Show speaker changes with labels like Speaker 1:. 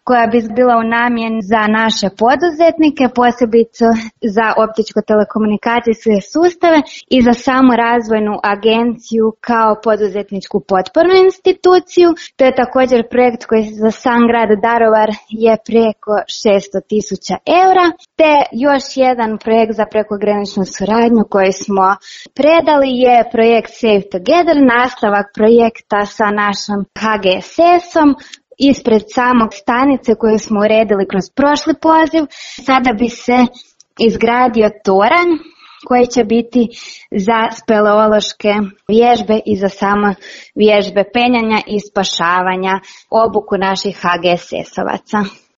Speaker 1: koja bi bila u namjeni za naše poduzetnike, posebice za optičko-telekomunikacijske sustave i za samu razvojnu agenciju kao poduzetničku potpornu instituciju. To je također projekt koji za sam grad Daruvar je preko 600.000 eura, te još jedan projekt za prekograničnu suradnju koji smo predali je projekt Save Together, nastavak projekta sa našom HGSS-om ispred samog stanice koju smo uredili kroz prošli poziv. Sada bi se izgradio toranj koji će biti za speleološke vježbe i za samo vježbe penjanja i spašavanja, obuku naših HGSS-ovaca.